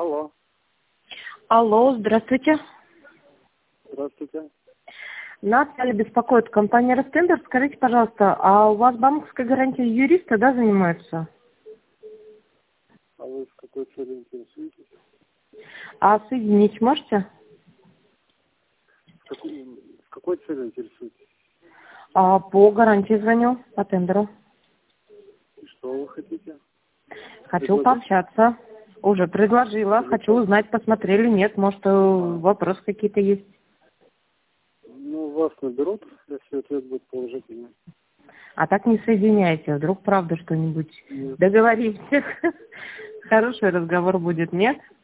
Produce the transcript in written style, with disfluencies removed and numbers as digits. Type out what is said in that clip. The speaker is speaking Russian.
Алло. Алло, здравствуйте. Здравствуйте. Наталья беспокоит, компания Ростендер. Скажите, пожалуйста, а у вас банковская гарантия юриста, да, занимается? А вы с какой целью интересуетесь? А соединить можете? С какой целью интересуетесь? По гарантии звоню, по тендеру. И что вы хотите? Хочу Предложить? пообщаться. Уже предложила. Или Хочу узнать, посмотрели, нет, может, вопросы какие-то есть. Ну, вас наберут, если ответ будет положительный. А так не соединяйте. Вдруг правда что-нибудь Нет. договоримся. Хороший разговор будет, нет?